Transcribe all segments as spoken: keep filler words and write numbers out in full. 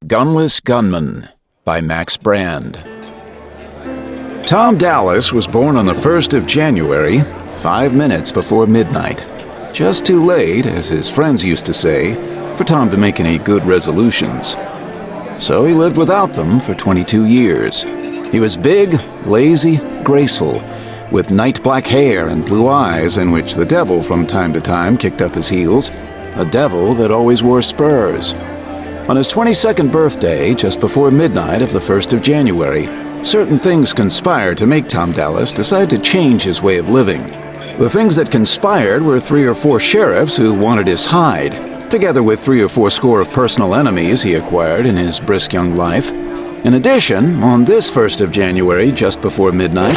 Gunless Gunman by Max Brand. Tom Dallas was born on the first of January, five minutes before midnight. Just too late, as his friends used to say, for Tom to make any good resolutions. So he lived without them for twenty-two years. He was big, lazy, graceful, with night black hair and blue eyes in which the devil from time to time kicked up his heels, a devil that always wore spurs. On his twenty-second birthday, just before midnight of the first of January, certain things conspired to make Tom Dallas decide to change his way of living. The things that conspired were three or four sheriffs who wanted his hide, together with three or four score of personal enemies he acquired in his brisk young life. In addition, on this first of January, just before midnight,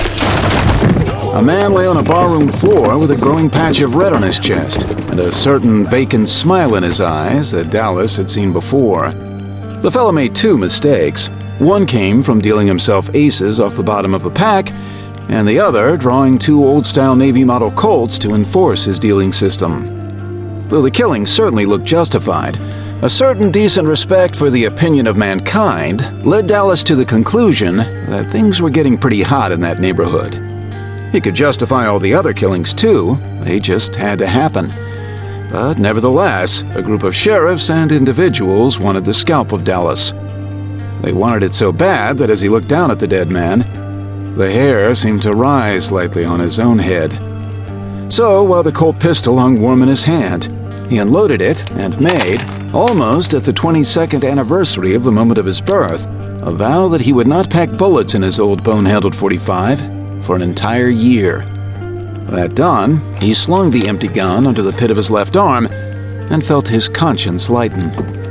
a man lay on a barroom floor with a growing patch of red on his chest and a certain vacant smile in his eyes that Dallas had seen before. The fellow made two mistakes. One came from dealing himself aces off the bottom of a pack, and the other drawing two old-style Navy model Colts to enforce his dealing system. Though the killing certainly looked justified, a certain decent respect for the opinion of mankind led Dallas to the conclusion that things were getting pretty hot in that neighborhood. He could justify all the other killings too, they just had to happen. But nevertheless, a group of sheriffs and individuals wanted the scalp of Dallas. They wanted it so bad that as he looked down at the dead man, the hair seemed to rise slightly on his own head. So, while the Colt pistol hung warm in his hand, he unloaded it and made, almost at the twenty-second anniversary of the moment of his birth, a vow that he would not pack bullets in his old bone-handled forty-five for an entire year. That done, he slung the empty gun onto the pit of his left arm and felt his conscience lighten.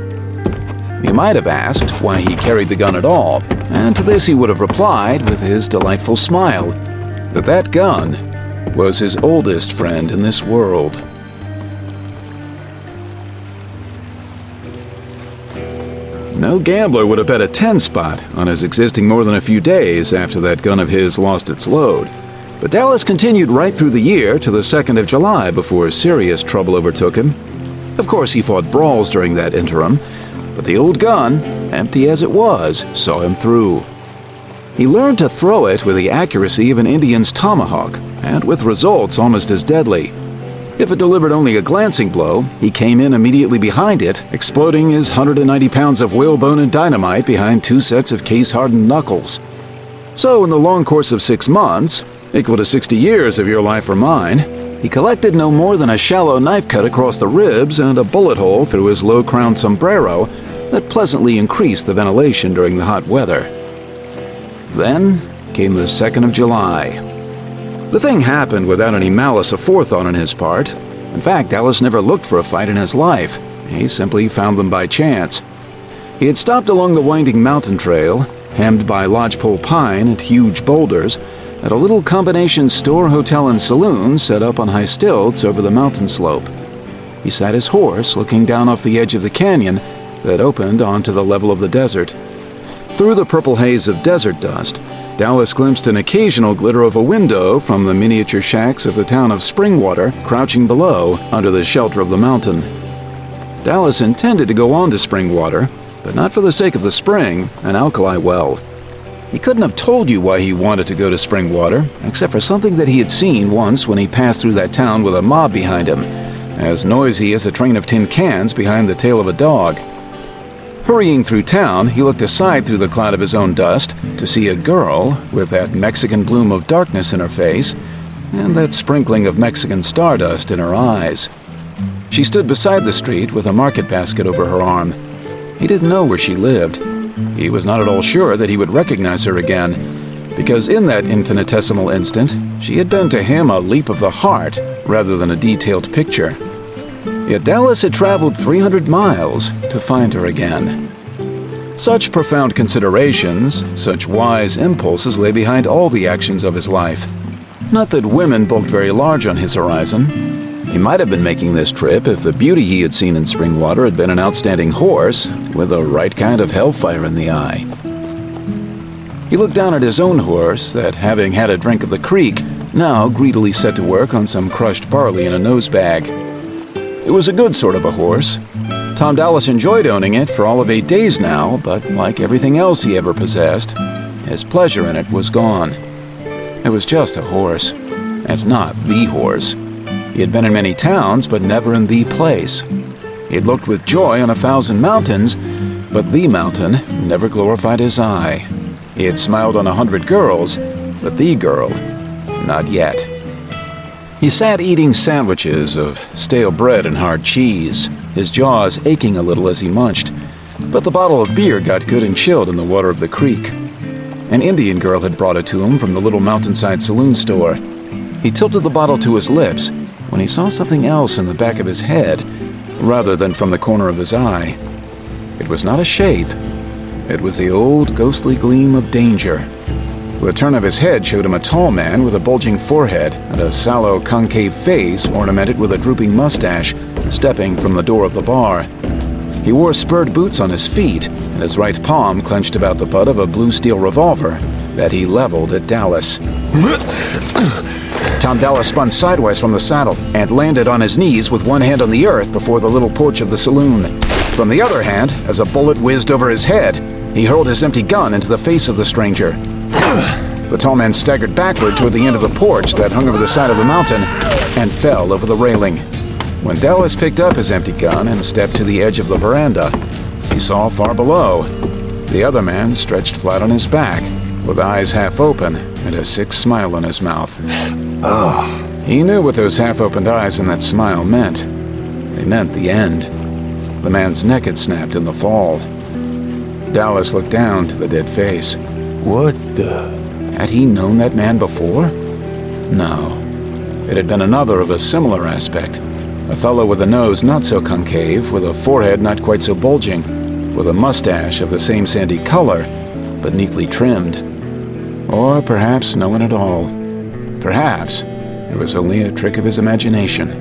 He might have asked why he carried the gun at all, and to this he would have replied with his delightful smile that that gun was his oldest friend in this world. No gambler would have bet a ten spot on his existing more than a few days after that gun of his lost its load. But Dallas continued right through the year to the second of July before serious trouble overtook him. Of course, he fought brawls during that interim, but the old gun, empty as it was, saw him through. He learned to throw it with the accuracy of an Indian's tomahawk, and with results almost as deadly. If it delivered only a glancing blow, he came in immediately behind it, exploding his one hundred ninety pounds of whalebone and dynamite behind two sets of case-hardened knuckles. So in the long course of six months, equal to sixty years of your life or mine, he collected no more than a shallow knife cut across the ribs and a bullet hole through his low-crowned sombrero that pleasantly increased the ventilation during the hot weather. Then came the second of July. The thing happened without any malice aforethought on his part. In fact, Dallas never looked for a fight in his life. He simply found them by chance. He had stopped along the winding mountain trail, hemmed by lodgepole pine and huge boulders, at a little combination store, hotel, and saloon set up on high stilts over the mountain slope. He sat his horse looking down off the edge of the canyon that opened onto the level of the desert. Through the purple haze of desert dust, Dallas glimpsed an occasional glitter of a window from the miniature shacks of the town of Springwater crouching below under the shelter of the mountain. Dallas intended to go on to Springwater, but not for the sake of the spring, an alkali well. He couldn't have told you why he wanted to go to Springwater, except for something that he had seen once when he passed through that town with a mob behind him, as noisy as a train of tin cans behind the tail of a dog. Hurrying through town, he looked aside through the cloud of his own dust to see a girl with that Mexican bloom of darkness in her face and that sprinkling of Mexican stardust in her eyes. She stood beside the street with a market basket over her arm. He didn't know where she lived. He was not at all sure that he would recognize her again, because in that infinitesimal instant, she had been to him a leap of the heart rather than a detailed picture. Yet Dallas had traveled three hundred miles to find her again. Such profound considerations, such wise impulses lay behind all the actions of his life. Not that women bulked very large on his horizon. He might have been making this trip if the beauty he had seen in Springwater had been an outstanding horse with the right kind of hellfire in the eye. He looked down at his own horse that, having had a drink of the creek, now greedily set to work on some crushed barley in a nosebag. It was a good sort of a horse, Tom Dallas enjoyed owning it for all of eight days now, but like everything else he ever possessed, his pleasure in it was gone. It was just a horse, and not the horse. He had been in many towns, but never in the place. He had looked with joy on a thousand mountains, but the mountain never glorified his eye. He had smiled on a hundred girls, but the girl, not yet. He sat eating sandwiches of stale bread and hard cheese, his jaws aching a little as he munched, but the bottle of beer got good and chilled in the water of the creek. An Indian girl had brought it to him from the little mountainside saloon store. He tilted the bottle to his lips when he saw something else in the back of his head, rather than from the corner of his eye. It was not a shape. It was the old ghostly gleam of danger. The turn of his head showed him a tall man with a bulging forehead and a sallow, concave face ornamented with a drooping mustache, stepping from the door of the bar. He wore spurred boots on his feet, and his right palm clenched about the butt of a blue steel revolver that he leveled at Dallas. Tom Dallas spun sideways from the saddle and landed on his knees with one hand on the earth before the little porch of the saloon. From the other hand, as a bullet whizzed over his head, he hurled his empty gun into the face of the stranger. The tall man staggered backward toward the end of the porch that hung over the side of the mountain and fell over the railing. When Dallas picked up his empty gun and stepped to the edge of the veranda, he saw far below the other man stretched flat on his back, with eyes half open and a sick smile on his mouth. Oh. He knew what those half-opened eyes and that smile meant. They meant the end. The man's neck had snapped in the fall. Dallas looked down to the dead face. What the? Had he known that man before? No. It had been another of a similar aspect. A fellow with a nose not so concave, with a forehead not quite so bulging, with a mustache of the same sandy color, but neatly trimmed. Or perhaps no one at all. Perhaps it was only a trick of his imagination.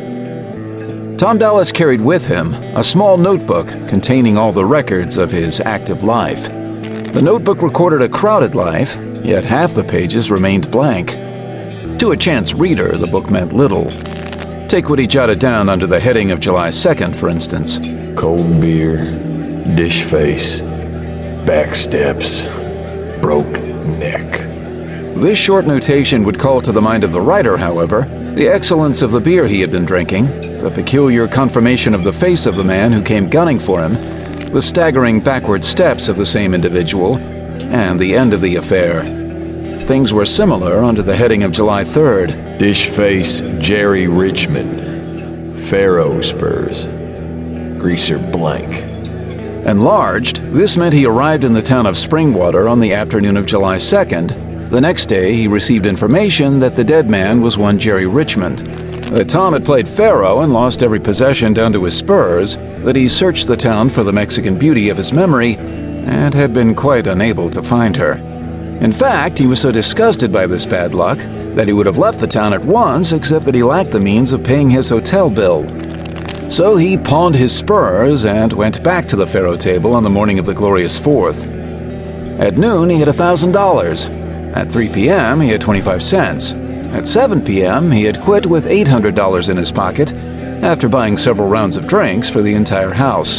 Tom Dallas carried with him a small notebook containing all the records of his active life. The notebook recorded a crowded life, yet half the pages remained blank. To a chance reader, the book meant little. Take what he jotted down under the heading of July second, for instance. Cold beer, dish face, back steps, broke neck. This short notation would call to the mind of the writer, however, the excellence of the beer he had been drinking, the peculiar conformation of the face of the man who came gunning for him, the staggering backward steps of the same individual, and the end of the affair. Things were similar under the heading of July third. Dish face Jerry Richmond, Faro spurs, greaser blank. Enlarged, this meant he arrived in the town of Springwater on the afternoon of July second. The next day, he received information that the dead man was one Jerry Richmond, that Tom had played Faro and lost every possession down to his spurs, that he searched the town for the Mexican beauty of his memory and had been quite unable to find her. In fact, he was so disgusted by this bad luck that he would have left the town at once, except that he lacked the means of paying his hotel bill. So he pawned his spurs and went back to the faro table on the morning of the glorious fourth. At noon, he had a thousand dollars. At three p.m., he had twenty-five cents. At seven p.m., he had quit with eight hundred dollars in his pocket, after buying several rounds of drinks for the entire house.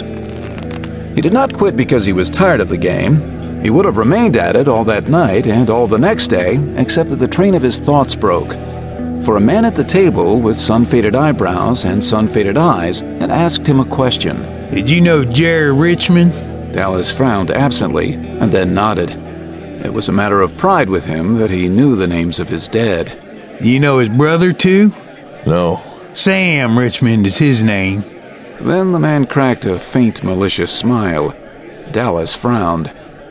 He did not quit because he was tired of the game. He would have remained at it all that night and all the next day, except that the train of his thoughts broke. For a man at the table with sun-faded eyebrows and sun-faded eyes had asked him a question. Did you know Jerry Richmond? Dallas frowned absently and then nodded. It was a matter of pride with him that he knew the names of his dead. You know his brother, too? No. Sam Richmond is his name. Then the man cracked a faint, malicious smile. Dallas frowned.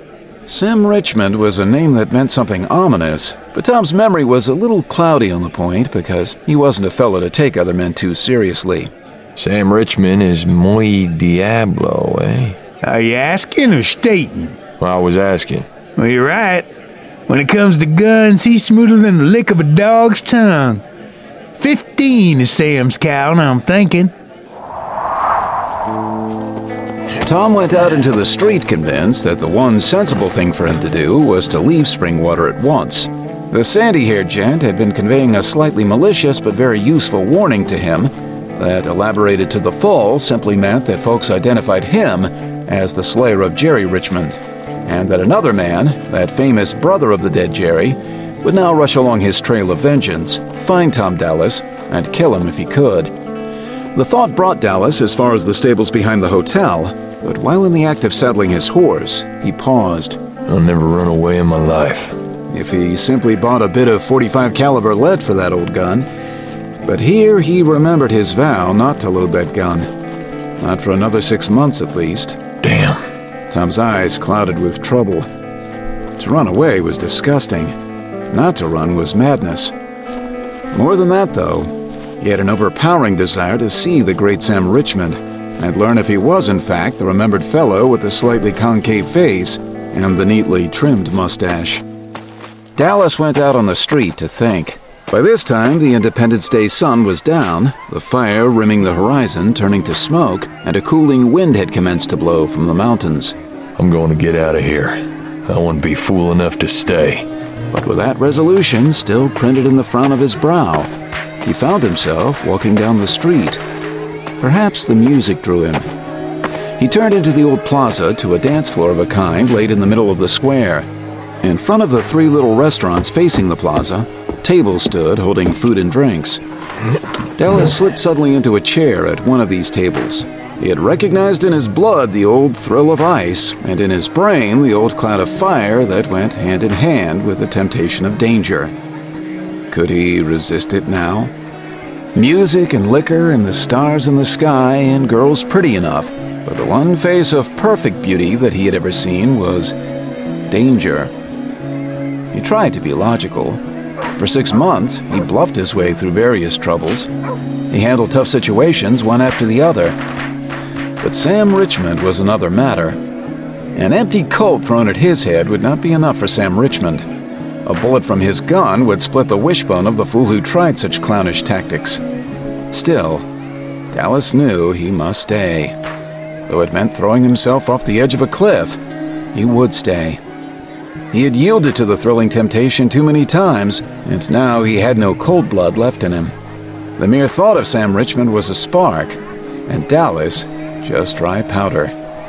Sam Richmond was a name that meant something ominous, but Tom's memory was a little cloudy on the point because he wasn't a fellow to take other men too seriously. Sam Richmond is muy diablo, eh? Are you asking or stating? Well, I was asking. Well, you're right. When it comes to guns, he's smoother than the lick of a dog's tongue. Fifteen is Sam's count, I'm thinking. Tom went out into the street convinced that the one sensible thing for him to do was to leave Springwater at once. The sandy-haired gent had been conveying a slightly malicious but very useful warning to him, that, elaborated to the full, simply meant that folks identified him as the slayer of Jerry Richmond, and that another man, that famous brother of the dead Jerry, would now rush along his trail of vengeance, find Tom Dallas, and kill him if he could. The thought brought Dallas as far as the stables behind the hotel, but while in the act of saddling his horse, he paused. I'll never run away in my life. If he simply bought a bit of forty-five caliber lead for that old gun. But here he remembered his vow not to load that gun. Not for another six months at least. Damn. Tom's eyes clouded with trouble. To run away was disgusting. Not to run was madness. More than that, though, he had an overpowering desire to see the great Sam Richmond and learn if he was, in fact, the remembered fellow with the slightly concave face and the neatly trimmed mustache. Dallas went out on the street to think. By this time, the Independence Day sun was down, the fire rimming the horizon turning to smoke, and a cooling wind had commenced to blow from the mountains. I'm going to get out of here. I wouldn't be fool enough to stay. But with that resolution still printed in the frown of his brow, he found himself walking down the street. Perhaps the music drew him. He turned into the old plaza to a dance floor of a kind laid in the middle of the square. In front of the three little restaurants facing the plaza, tables stood holding food and drinks. Dallas slipped suddenly into a chair at one of these tables. He had recognized in his blood the old thrill of ice, and in his brain the old cloud of fire that went hand in hand with the temptation of danger. Could he resist it now? Music and liquor and the stars in the sky and girls pretty enough, but the one face of perfect beauty that he had ever seen was danger. He tried to be logical. For six months, he bluffed his way through various troubles. He handled tough situations one after the other. But Sam Richmond was another matter. An empty Colt thrown at his head would not be enough for Sam Richmond. A bullet from his gun would split the wishbone of the fool who tried such clownish tactics. Still, Dallas knew he must stay. Though it meant throwing himself off the edge of a cliff, he would stay. He had yielded to the thrilling temptation too many times, and now he had no cold blood left in him. The mere thought of Sam Richmond was a spark, and Dallas just dry powder.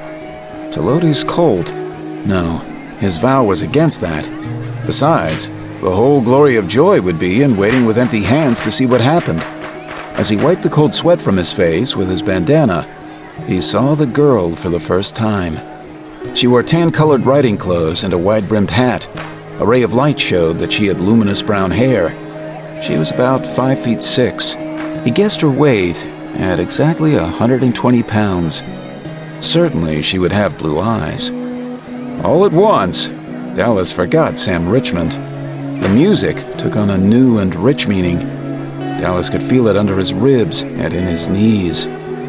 To load his Colt? No, his vow was against that. Besides, the whole glory of joy would be in waiting with empty hands to see what happened. As he wiped the cold sweat from his face with his bandana, he saw the girl for the first time. She wore tan-colored riding clothes and a wide-brimmed hat. A ray of light showed that she had luminous brown hair. She was about five feet six. He guessed her weight at exactly a hundred and twenty pounds. Certainly she would have blue eyes. All at once, Dallas forgot Sam Richmond. The music took on a new and rich meaning. Dallas could feel it under his ribs and in his knees.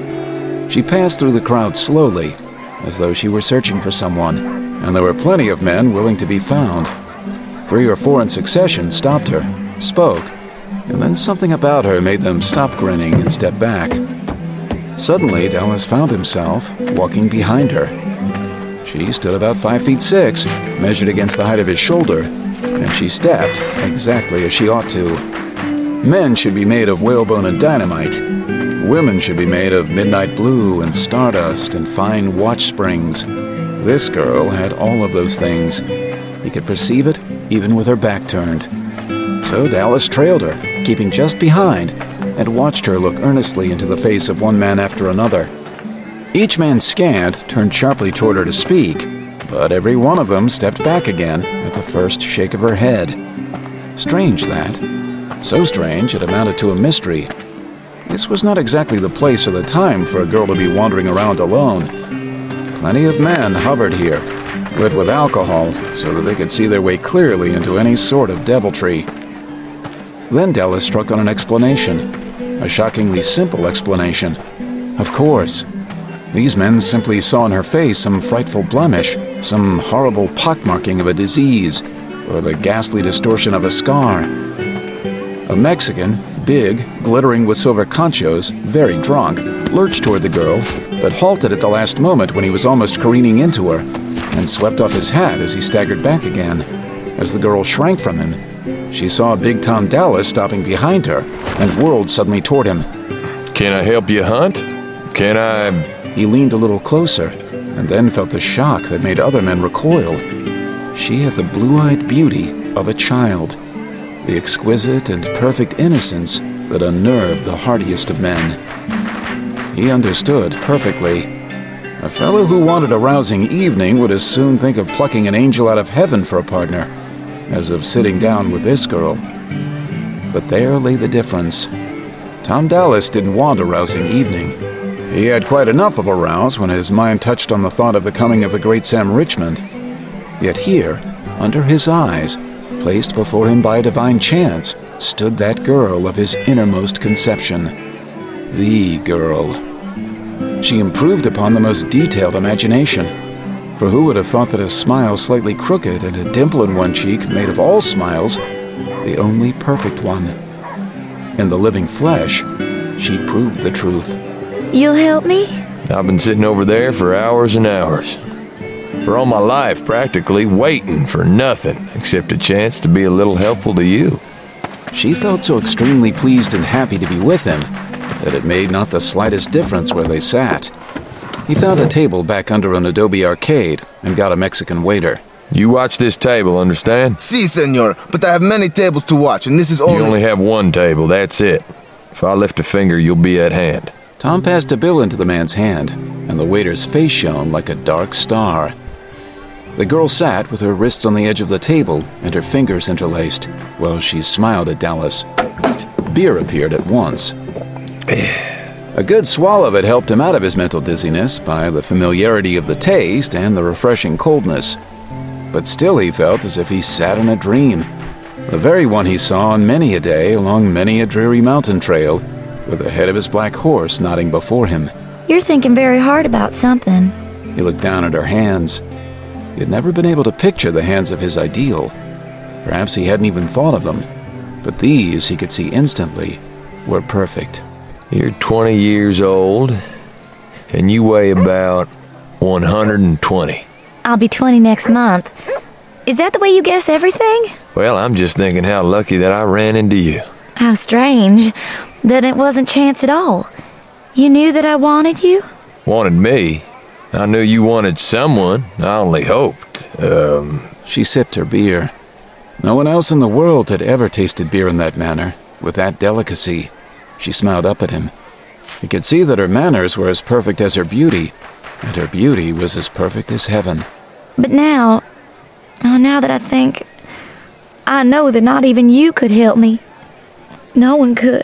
She passed through the crowd slowly, as though she were searching for someone, and there were plenty of men willing to be found. Three or four in succession stopped her, spoke, and then something about her made them stop grinning and step back. Suddenly, Dallas found himself walking behind her. She stood about five feet six, measured against the height of his shoulder, and she stepped exactly as she ought to. Men should be made of whalebone and dynamite. Women should be made of midnight blue and stardust and fine watch springs. This girl had all of those things. He could perceive it even with her back turned. So Dallas trailed her, keeping just behind, and watched her look earnestly into the face of one man after another. Each man scanned, turned sharply toward her to speak, but every one of them stepped back again at the first shake of her head. Strange, that. So strange it amounted to a mystery. This was not exactly the place or the time for a girl to be wandering around alone. Plenty of men hovered here, lit with alcohol so that they could see their way clearly into any sort of deviltry. Then Dallas struck on an explanation, a shockingly simple explanation. Of course. These men simply saw in her face some frightful blemish, some horrible pockmarking of a disease, or the ghastly distortion of a scar. A Mexican, big, glittering with silver conchos, very drunk, lurched toward the girl, but halted at the last moment when he was almost careening into her, and swept off his hat as he staggered back again. As the girl shrank from him, she saw Big Tom Dallas stopping behind her and whirled suddenly toward him. Can I help you hunt? Can I... He leaned a little closer, and then felt the shock that made other men recoil. She had the blue-eyed beauty of a child, the exquisite and perfect innocence that unnerved the hardiest of men. He understood perfectly. A fellow who wanted a rousing evening would as soon think of plucking an angel out of heaven for a partner as of sitting down with this girl. But there lay the difference. Tom Dallas didn't want a rousing evening. He had quite enough of a rouse when his mind touched on the thought of the coming of the great Sam Richmond. Yet here, under his eyes, placed before him by divine chance, stood that girl of his innermost conception. The girl. She improved upon the most detailed imagination. For who would have thought that a smile slightly crooked and a dimple in one cheek made of all smiles the only perfect one? In the living flesh, she proved the truth. You'll help me? I've been sitting over there for hours and hours. For all my life, practically waiting for nothing except a chance to be a little helpful to you. She felt so extremely pleased and happy to be with him that it made not the slightest difference where they sat. He found a table back under an adobe arcade and got a Mexican waiter. You watch this table, understand? Si, senor, but I have many tables to watch, and this is only... You only have one table, that's it. If I lift a finger, you'll be at hand. Tom passed a bill into the man's hand, and the waiter's face shone like a dark star. The girl sat with her wrists on the edge of the table and her fingers interlaced, while she smiled at Dallas. Beer appeared at once. A good swallow of it helped him out of his mental dizziness by the familiarity of the taste and the refreshing coldness. But still he felt as if he sat in a dream, the very one he saw on many a day along many a dreary mountain trail, with the head of his black horse nodding before him. You're thinking very hard about something. He looked down at her hands. He had never been able to picture the hands of his ideal. Perhaps he hadn't even thought of them, but these, he could see instantly, were perfect. You're twenty years old, and you weigh about one hundred twenty. I'll be twenty next month. Is that the way you guess everything? Well, I'm just thinking how lucky that I ran into you. How strange. That it wasn't chance at all. You knew that I wanted you? Wanted me? I knew you wanted someone. I only hoped. Um... She sipped her beer. No one else in the world had ever tasted beer in that manner, with that delicacy. She smiled up at him. He could see that her manners were as perfect as her beauty, and her beauty was as perfect as heaven. But now, oh, now that I think, I know that not even you could help me. No one could.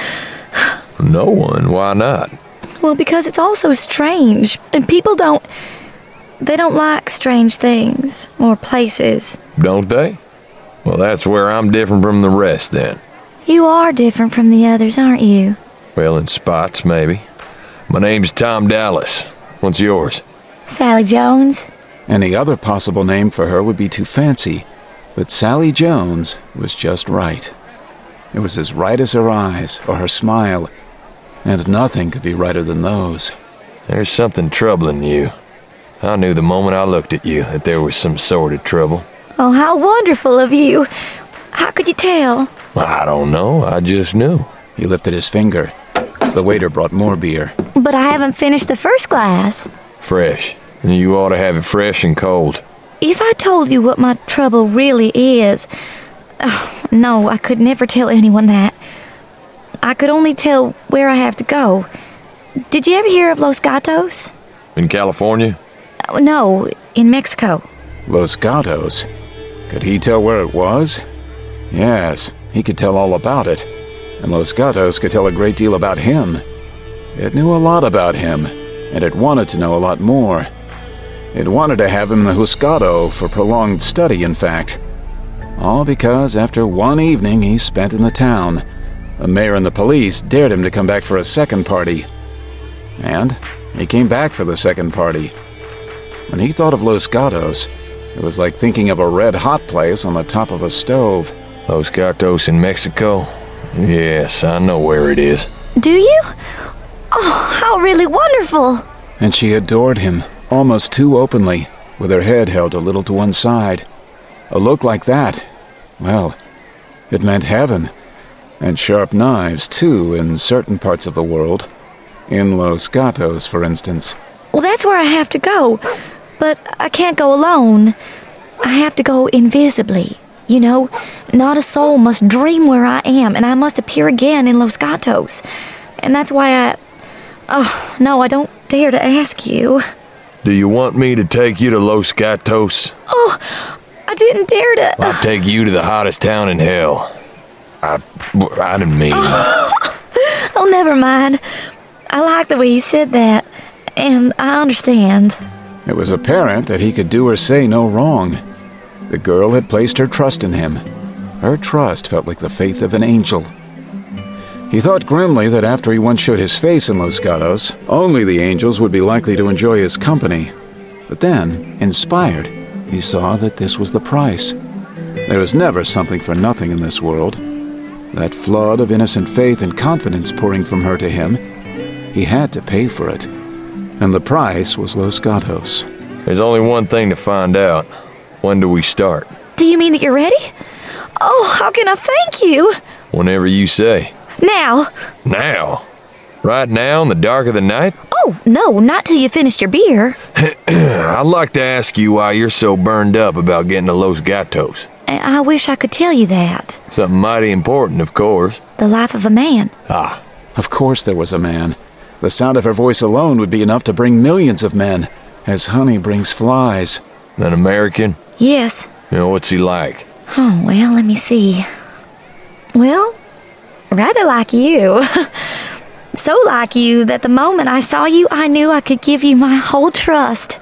No one? Why not? Well, because it's all so strange, and people don't, they don't like strange things or places. Don't they? Well, that's where I'm different from the rest, then. You are different from the others, aren't you? Well, in spots, maybe. My name's Tom Dallas. What's yours? Sally Jones. Any other possible name for her would be too fancy, but Sally Jones was just right. It was as right as her eyes or her smile, and nothing could be righter than those. There's something troubling you. I knew the moment I looked at you that there was some sort of trouble. Oh, how wonderful of you. How could you tell? I don't know. I just knew. He lifted his finger. The waiter brought more beer. But I haven't finished the first glass. Fresh. You ought to have it fresh and cold. If I told you what my trouble really is... Oh, no, I could never tell anyone that. I could only tell where I have to go. Did you ever hear of Los Gatos? In California? Oh, no, in Mexico. Los Gatos? Could he tell where it was? Yes, he could tell all about it. And Los Gatos could tell a great deal about him. It knew a lot about him, and it wanted to know a lot more. It wanted to have him in the Juzgado for prolonged study, in fact. All because after one evening he spent in the town, the mayor and the police dared him to come back for a second party. And he came back for the second party. When he thought of Los Gatos, it was like thinking of a red-hot place on the top of a stove. Los Gatos in Mexico? Yes, I know where it is. Do you? Oh, how really wonderful! And she adored him, almost too openly, with her head held a little to one side. A look like that, well, it meant heaven. And sharp knives, too, in certain parts of the world. In Los Gatos, for instance. Well, that's where I have to go. But I can't go alone. I have to go invisibly. You know, not a soul must dream where I am, and I must appear again in Los Gatos. And that's why I... Oh, no, I don't dare to ask you. Do you want me to take you to Los Gatos? Oh, I didn't dare to... I'll take you to the hottest town in hell. I, I didn't mean... Oh, never mind. I like the way you said that, and I understand. It was apparent that he could do or say no wrong. The girl had placed her trust in him. Her trust felt like the faith of an angel. He thought grimly that after he once showed his face in Los Gatos, only the angels would be likely to enjoy his company. But then, inspired, he saw that this was the price. There was never something for nothing in this world. That flood of innocent faith and confidence pouring from her to him, he had to pay for it. And the price was Los Gatos. There's only one thing to find out. When do we start? Do you mean that you're ready? Oh, how can I thank you? Whenever you say. Now. Now? Right now in the dark of the night? Oh, no, not till you finished your beer. I'd like to ask you why you're so burned up about getting to Los Gatos. I, I wish I could tell you that. Something mighty important, of course. The life of a man. Ah. Of course there was a man. The sound of her voice alone would be enough to bring millions of men, as honey brings flies. An American? Yes. You know, what's he like? Oh, well, let me see. Well, rather like you. So like you that the moment I saw you, I knew I could give you my whole trust.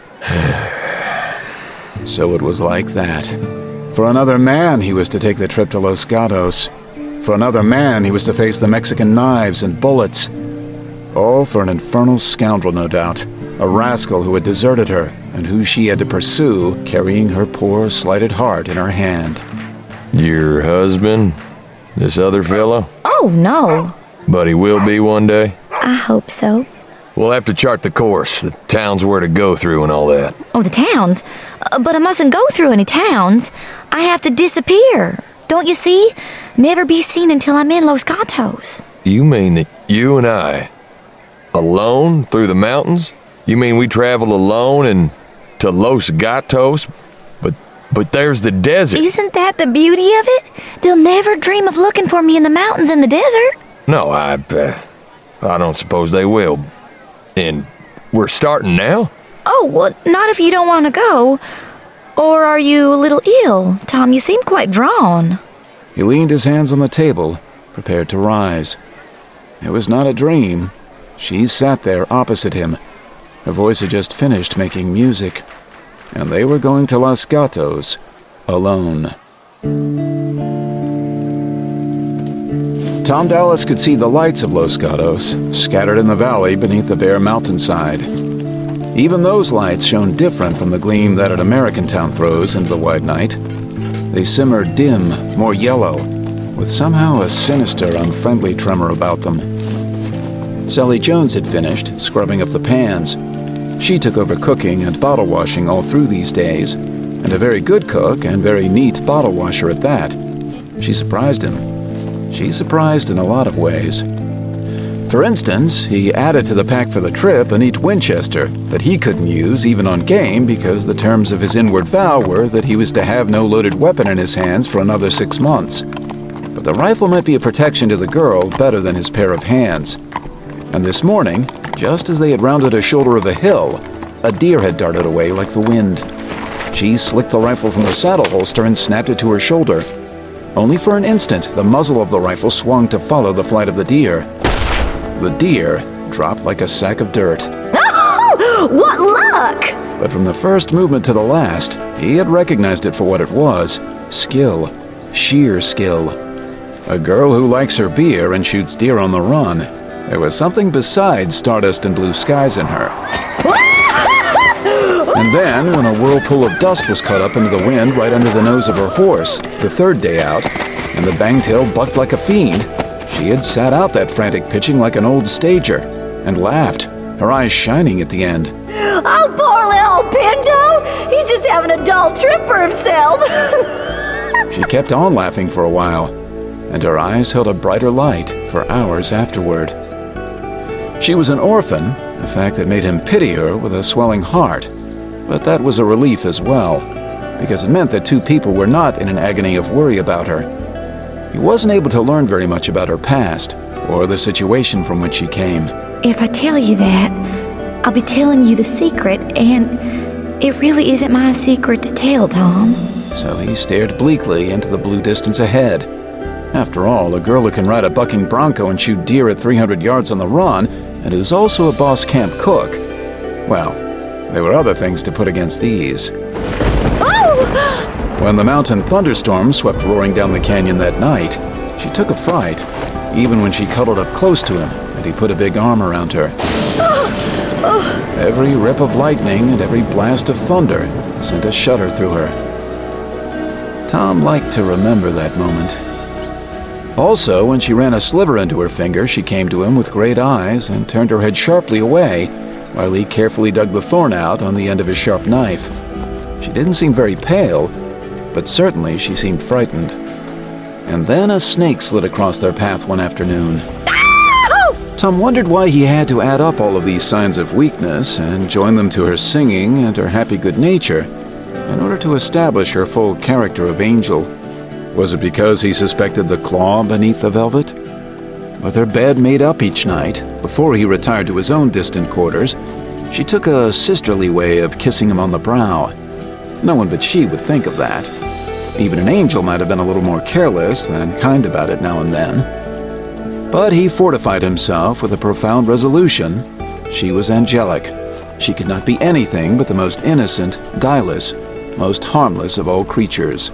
So it was like that. For another man, he was to take the trip to Los Gatos. For another man, he was to face the Mexican knives and bullets. All for an infernal scoundrel, no doubt. A rascal who had deserted her, and who she had to pursue, carrying her poor, slighted heart in her hand. Your husband? This other fellow? Oh, no. But he will be one day? I hope so. We'll have to chart the course, the towns where to go through and all that. Oh, the towns? Uh, but I mustn't go through any towns. I have to disappear. Don't you see? Never be seen until I'm in Los Gatos. You mean that you and I, alone through the mountains? You mean we travel alone and to Los Gatos? But but there's the desert. Isn't that the beauty of it? They'll never dream of looking for me in the mountains in the desert. No, I, uh, I don't suppose they will. And we're starting now? Oh, well, not if you don't want to go. Or are you a little ill? Tom, you seem quite drawn. He leaned his hands on the table, prepared to rise. It was not a dream. She sat there opposite him. Her voice had just finished making music. And they were going to Los Gatos, alone. Tom Dallas could see the lights of Los Gatos, scattered in the valley beneath the bare mountainside. Even those lights shone different from the gleam that an American town throws into the wide night. They simmered dim, more yellow, with somehow a sinister, unfriendly tremor about them. Sally Jones had finished, scrubbing up the pans. She took over cooking and bottle washing all through these days, and a very good cook and very neat bottle washer at that. She surprised him. She surprised in a lot of ways. For instance, he added to the pack for the trip a neat Winchester that he couldn't use even on game because the terms of his inward vow were that he was to have no loaded weapon in his hands for another six months. But the rifle might be a protection to the girl better than his pair of hands. And this morning, just as they had rounded a shoulder of a hill, a deer had darted away like the wind. She slicked the rifle from the saddle holster and snapped it to her shoulder. Only for an instant, the muzzle of the rifle swung to follow the flight of the deer. The deer dropped like a sack of dirt. Oh, what luck! But from the first movement to the last, he had recognized it for what it was. Skill. Sheer skill. A girl who likes her beer and shoots deer on the run. There was something besides stardust and blue skies in her. And then, when a whirlpool of dust was caught up into the wind right under the nose of her horse, the third day out, and the bangtail bucked like a fiend, she had sat out that frantic pitching like an old stager, and laughed, her eyes shining at the end. Oh, poor little Pinto! He's just having a dull trip for himself. She kept on laughing for a while. and her eyes held a brighter light for hours afterward. She was an orphan, a fact that made him pity her with a swelling heart, but that was a relief as well, because it meant that two people were not in an agony of worry about her. He wasn't able to learn very much about her past, or the situation from which she came. If I tell you that, I'll be telling you the secret, and it really isn't my secret to tell, Tom. So he stared bleakly into the blue distance ahead. After all, a girl who can ride a bucking bronco and shoot deer at three hundred yards on the run, and who's also a boss camp cook. Well, there were other things to put against these. Oh! When the mountain thunderstorm swept roaring down the canyon that night, she took a fright, even when she cuddled up close to him and he put a big arm around her. Oh! Oh! Every rip of lightning and every blast of thunder sent a shudder through her. Tom liked to remember that moment. Also, when she ran a sliver into her finger, she came to him with great eyes and turned her head sharply away while he carefully dug the thorn out on the end of his sharp knife. She didn't seem very pale, but certainly she seemed frightened. And then a snake slid across their path one afternoon. Ow! Tom wondered why he had to add up all of these signs of weakness and join them to her singing and her happy good nature in order to establish her full character of angel. Was it because he suspected the claw beneath the velvet? With her bed made up each night, before he retired to his own distant quarters, she took a sisterly way of kissing him on the brow. No one but she would think of that. Even an angel might have been a little more careless than kind about it now and then. But he fortified himself with a profound resolution. She was angelic. She could not be anything but the most innocent, guileless, most harmless of all creatures.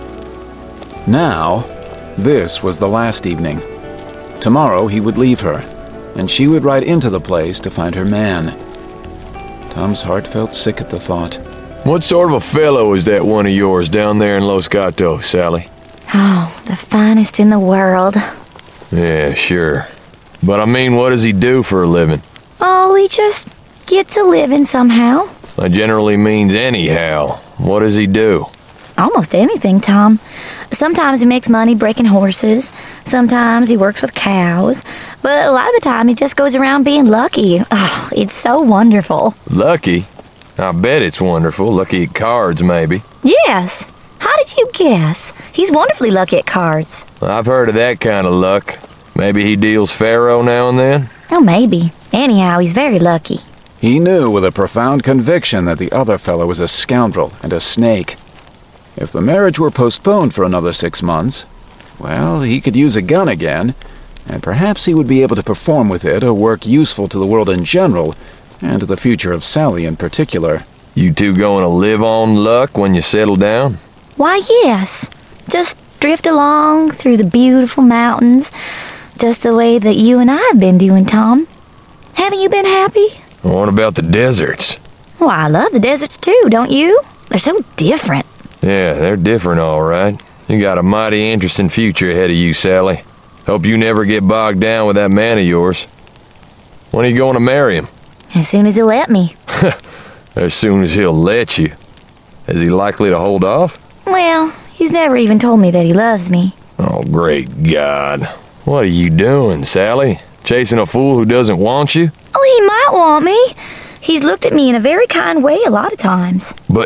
Now, this was the last evening. Tomorrow he would leave her, and she would ride into the place to find her man. Tom's heart felt sick at the thought. What sort of a fellow is that one of yours down there in Los Gatos, Sally? Oh, the finest in the world. Yeah, sure. But I mean, what does he do for a living? Oh, he just gets a living somehow. That generally means anyhow. What does he do? Almost anything, Tom. Sometimes he makes money breaking horses. Sometimes he works with cows. But a lot of the time he just goes around being lucky. Oh, it's so wonderful. Lucky? I bet it's wonderful. Lucky at cards, maybe. Yes. How did you guess? He's wonderfully lucky at cards. I've heard of that kind of luck. Maybe he deals faro now and then? Oh, maybe. Anyhow, he's very lucky. He knew with a profound conviction that the other fellow was a scoundrel and a snake. If the marriage were postponed for another six months, well, he could use a gun again, and perhaps he would be able to perform with it a work useful to the world in general, and to the future of Sally in particular. You two going to live on luck when you settle down? Why, yes. Just drift along through the beautiful mountains, just the way that you and I have been doing, Tom. Haven't you been happy? What about the deserts? Well, I love the deserts too, don't you? They're so different. Yeah, they're different, all right. You got a mighty interesting future ahead of you, Sally. Hope you never get bogged down with that man of yours. When are you going to marry him? As soon as he'll let me. As soon as he'll let you. Is he likely to hold off? Well, he's never even told me that he loves me. Oh, great God. What are you doing, Sally? Chasing a fool who doesn't want you? Oh, he might want me. He's looked at me in a very kind way a lot of times. But...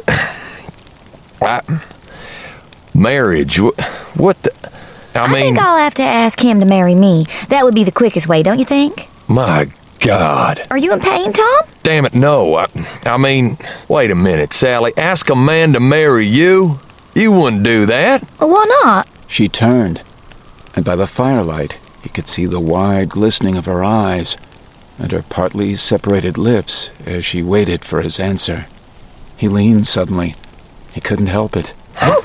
I, marriage, what, what the... I, I mean... think I'll have to ask him to marry me. That would be the quickest way, don't you think? My God. Are you in pain, Tom? Damn it, no. I, I mean, wait a minute, Sally. Ask a man to marry you? You wouldn't do that. Well, why not? She turned, and by the firelight, he could see the wide glistening of her eyes and her partly separated lips as she waited for his answer. He leaned suddenly. He couldn't help it.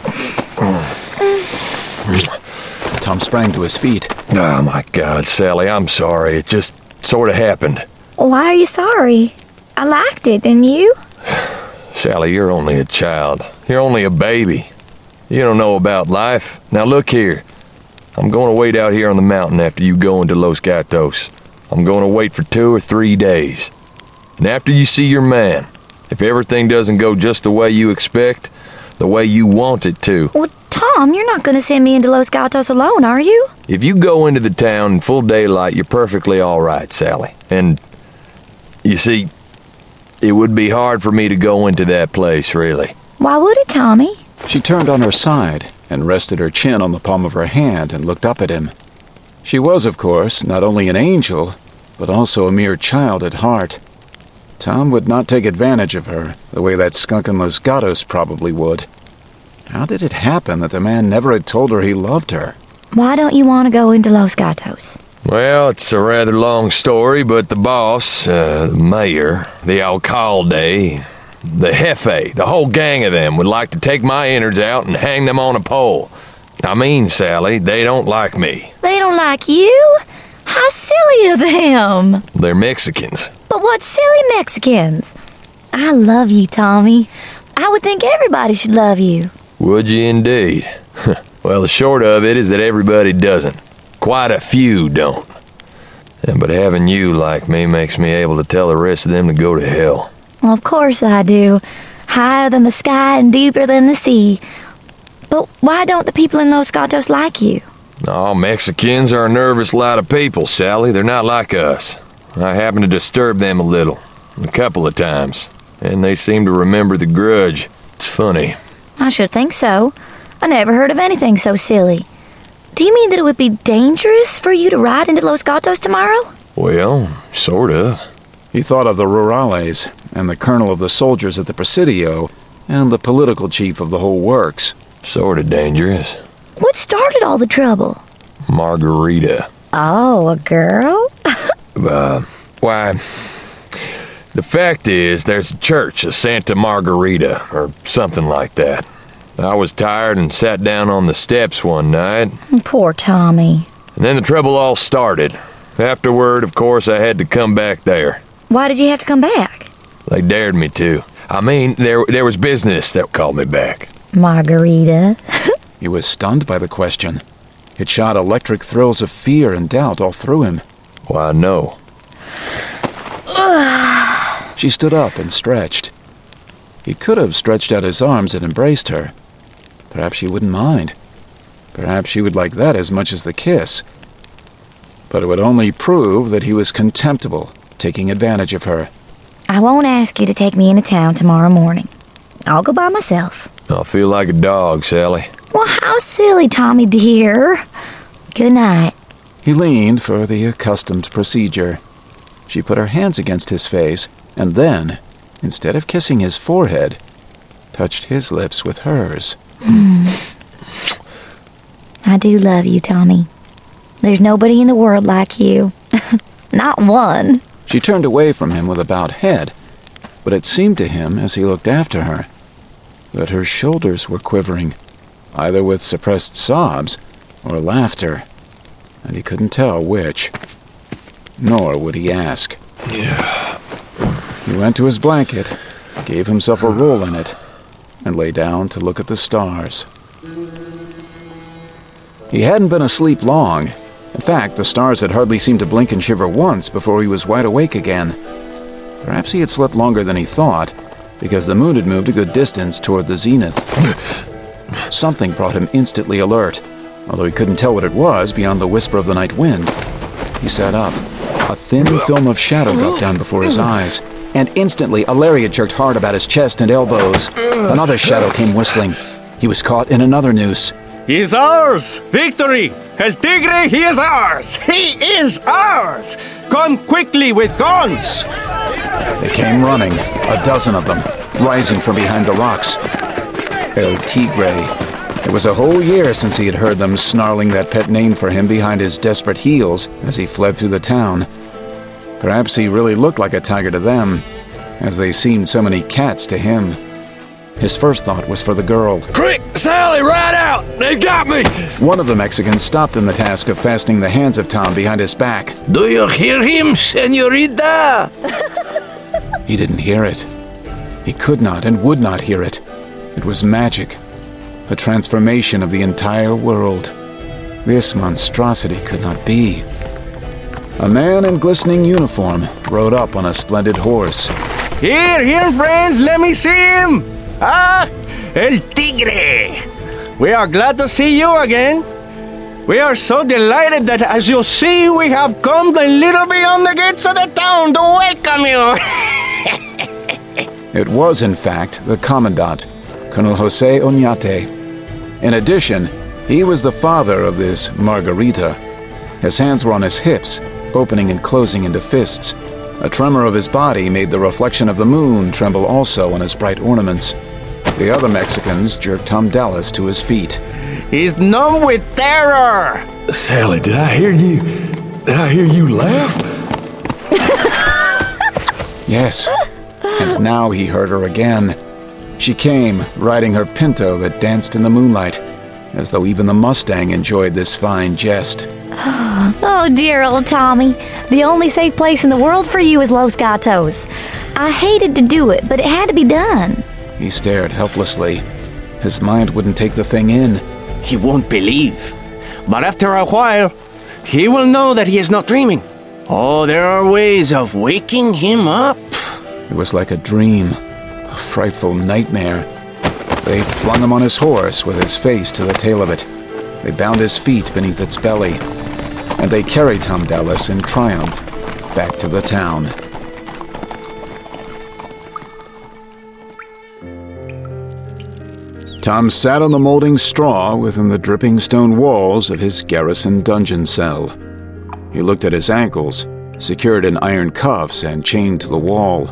Tom sprang to his feet. Oh, my God, Sally, I'm sorry. It just sort of happened. Why are you sorry? I liked it, and you? Sally, you're only a child. You're only a baby. You don't know about life. Now look here. I'm going to wait out here on the mountain after you go into Los Gatos. I'm going to wait for two or three days. And after you see your man, if everything doesn't go just the way you expect, the way you want it to... Well, Tom, you're not going to send me into Los Gatos alone, are you? If you go into the town in full daylight, you're perfectly all right, Sally. And, you see, it would be hard for me to go into that place, really. Why would it, Tommy? She turned on her side and rested her chin on the palm of her hand and looked up at him. She was, of course, not only an angel, but also a mere child at heart. Tom would not take advantage of her, the way that skunk in Los Gatos probably would. How did it happen that the man never had told her he loved her? Why don't you want to go into Los Gatos? Well, it's a rather long story, but the boss, uh, the mayor, the alcalde, the jefe, the whole gang of them would like to take my innards out and hang them on a pole. I mean, Sally, they don't like me. They don't like you? How silly of them. They're Mexicans. But what silly Mexicans? I love you, Tommy. I would think everybody should love you. Would you indeed? Well, the short of it is that everybody doesn't. Quite a few don't. And but having you like me makes me able to tell the rest of them to go to hell. Well, of course I do. Higher than the sky and deeper than the sea. But why don't the people in Los Gatos like you? Oh, Mexicans are a nervous lot of people, Sally. They're not like us. I happened to disturb them a little, a couple of times, and they seem to remember the grudge. It's funny. I should think so. I never heard of anything so silly. Do you mean that it would be dangerous for you to ride into Los Gatos tomorrow? Well, sort of. He thought of the rurales, and the colonel of the soldiers at the Presidio, and the political chief of the whole works. Sort of dangerous. What started all the trouble? Margarita. Oh, a girl? uh, why, the fact is, there's a church, a Santa Margarita, or something like that. I was tired and sat down on the steps one night. Poor Tommy. And then the trouble all started. Afterward, of course, I had to come back there. Why did you have to come back? They dared me to. I mean, there there was business that called me back. Margarita. He was stunned by the question. It shot electric thrills of fear and doubt all through him. Why, no. She stood up and stretched. He could have stretched out his arms and embraced her. Perhaps she wouldn't mind. Perhaps she would like that as much as the kiss. But it would only prove that he was contemptible, taking advantage of her. I won't ask you to take me into town tomorrow morning. I'll go by myself. I'll feel like a dog, Sally. Well, how silly, Tommy dear. Good night. He leaned for the accustomed procedure. She put her hands against his face, and then, instead of kissing his forehead, touched his lips with hers. Mm. I do love you, Tommy. There's nobody in the world like you. Not one. She turned away from him with a bowed head, but it seemed to him, as he looked after her, that her shoulders were quivering, either with suppressed sobs or laughter, and he couldn't tell which. Nor would he ask. Yeah. He went to his blanket, gave himself a roll in it, and lay down to look at the stars. He hadn't been asleep long. In fact, the stars had hardly seemed to blink and shiver once before he was wide awake again. Perhaps he had slept longer than he thought, because the moon had moved a good distance toward the zenith. Something brought him instantly alert, although he couldn't tell what it was beyond the whisper of the night wind. He sat up. A thin film of shadow dropped down before his eyes, and instantly a lariat jerked hard about his chest and elbows. Another shadow came whistling. He was caught in another noose. He is ours! Victory! El Tigre, he is ours! He is ours! Come quickly with guns! They came running, a dozen of them, rising from behind the rocks. El Tigre. It was a whole year since he had heard them snarling that pet name for him behind his desperate heels as he fled through the town. Perhaps he really looked like a tiger to them, as they seemed so many cats to him. His first thought was for the girl. Quick, Sally, ride out! They've got me! One of the Mexicans stopped in the task of fastening the hands of Tom behind his back. Do you hear him, senorita? He didn't hear it. He could not and would not hear it. It was magic. A transformation of the entire world. This monstrosity could not be. A man in glistening uniform rode up on a splendid horse. Here, here, friends, let me see him! Ah, El Tigre! we are glad to see you again. We are so delighted that, as you see, we have come a little beyond the gates of the town to welcome you. It was, in fact, the Commandant, Colonel Jose Oñate. In addition, he was the father of this Margarita. His hands were on his hips, opening and closing into fists. A tremor of his body made the reflection of the moon tremble also on his bright ornaments. The other Mexicans jerked Tom Dallas to his feet. He's numb with terror. Sally, did I hear you? Did I hear you laugh? Yes, and now he heard her again. She came, riding her pinto that danced in the moonlight, as though even the Mustang enjoyed this fine jest. Oh, dear old Tommy. The only safe place in the world for you is Los Gatos. I hated to do it, but it had to be done. He stared helplessly. His mind wouldn't take the thing in. He won't believe. But after a while, he will know that he is not dreaming. Oh, there are ways of waking him up. It was like a dream, a frightful nightmare. They flung him on his horse with his face to the tail of it. They bound his feet beneath its belly, and they carried Tom Dallas in triumph back to the town. Tom sat on the molding straw within the dripping stone walls of his garrison dungeon cell. He looked at his ankles, secured in iron cuffs and chained to the wall.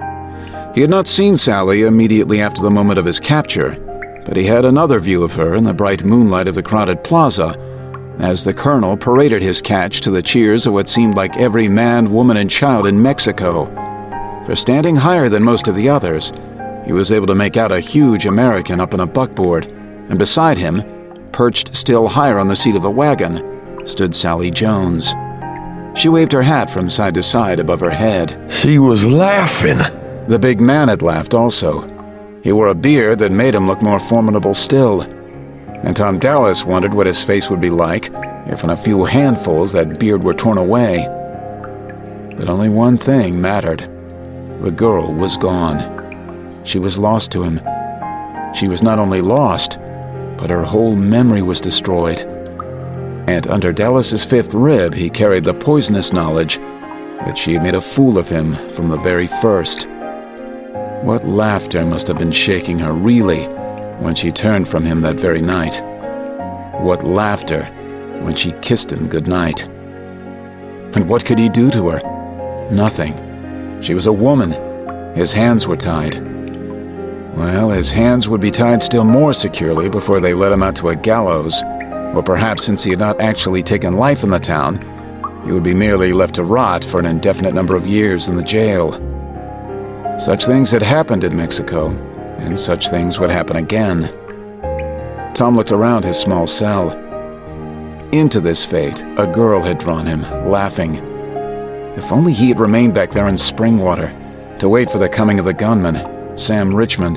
He had not seen Sally immediately after the moment of his capture, but he had another view of her in the bright moonlight of the crowded plaza, as the colonel paraded his catch to the cheers of what seemed like every man, woman, and child in Mexico. For standing higher than most of the others, he was able to make out a huge American up in a buckboard, and beside him, perched still higher on the seat of the wagon, stood Sally Jones. She waved her hat from side to side above her head. She was laughing. The big man had laughed also. He wore a beard that made him look more formidable still. And Tom Dallas wondered what his face would be like if in a few handfuls that beard were torn away. But only one thing mattered. The girl was gone. She was lost to him. She was not only lost, but her whole memory was destroyed. And under Dallas's fifth rib he carried the poisonous knowledge that she had made a fool of him from the very first. What laughter must have been shaking her really when she turned from him that very night. What laughter when she kissed him goodnight. And what could he do to her? Nothing. She was a woman. His hands were tied. Well, his hands would be tied still more securely before they led him out to a gallows. Or perhaps since he had not actually taken life in the town, he would be merely left to rot for an indefinite number of years in the jail. Such things had happened in Mexico, and such things would happen again. Tom looked around his small cell. Into this fate, a girl had drawn him, laughing. If only he had remained back there in Springwater, to wait for the coming of the gunman, Sam Richmond.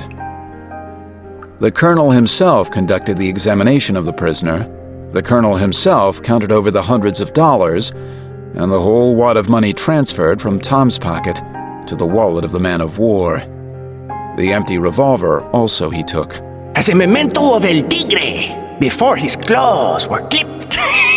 The colonel himself conducted the examination of the prisoner. The colonel himself counted over the hundreds of dollars, and the whole wad of money transferred from Tom's pocket to the wallet of the man of war. The empty revolver also he took. As a memento of El Tigre, before his claws were clipped.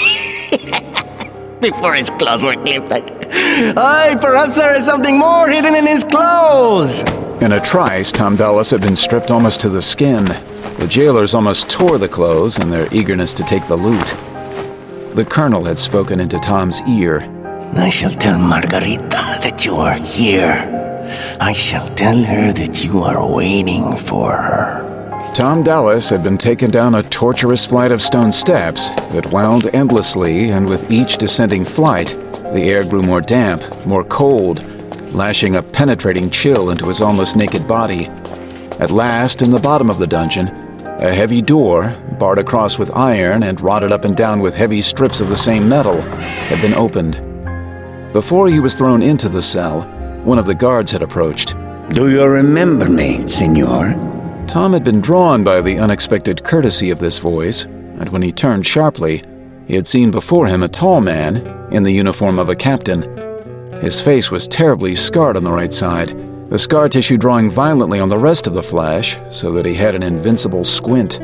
Before his claws were clipped. Aye, perhaps there is something more hidden in his clothes. In a trice, Tom Dallas had been stripped almost to the skin. The jailers almost tore the clothes in their eagerness to take the loot. The colonel had spoken into Tom's ear. I shall tell Margarita that you are here. I shall tell her that you are waiting for her. Tom Dallas had been taken down a tortuous flight of stone steps that wound endlessly, and with each descending flight, the air grew more damp, more cold, lashing a penetrating chill into his almost naked body. At last, in the bottom of the dungeon, a heavy door, barred across with iron and rotted up and down with heavy strips of the same metal, had been opened. Before he was thrown into the cell, one of the guards had approached. Do you remember me, senor? Tom had been drawn by the unexpected courtesy of this voice, and when he turned sharply, he had seen before him a tall man in the uniform of a captain. His face was terribly scarred on the right side, the scar tissue drawing violently on the rest of the flesh so that he had an invincible squint.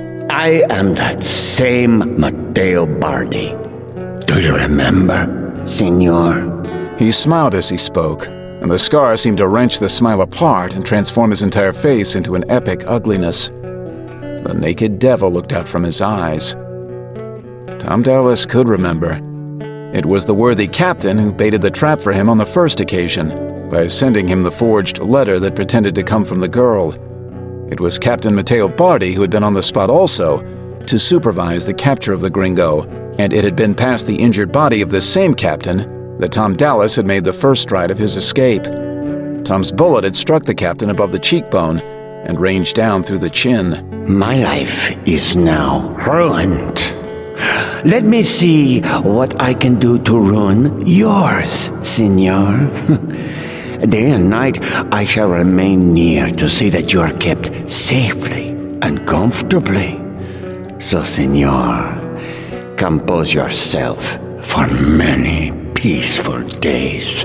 I am that same Matteo Bardi. Do you remember, Signor? He smiled as he spoke, and the scar seemed to wrench the smile apart and transform his entire face into an epic ugliness. The naked devil looked out from his eyes. Tom Dallas could remember. It was the worthy captain who baited the trap for him on the first occasion by sending him the forged letter that pretended to come from the girl. It was Captain Matteo Bardi who had been on the spot also to supervise the capture of the gringo, and it had been past the injured body of this same captain that Tom Dallas had made the first stride of his escape. Tom's bullet had struck the captain above the cheekbone and ranged down through the chin. My life is now ruined. Let me see what I can do to ruin yours, Signor. Day and night I shall remain near to see that you are kept safely and comfortably. So, Signor, compose yourself for many peaceful days.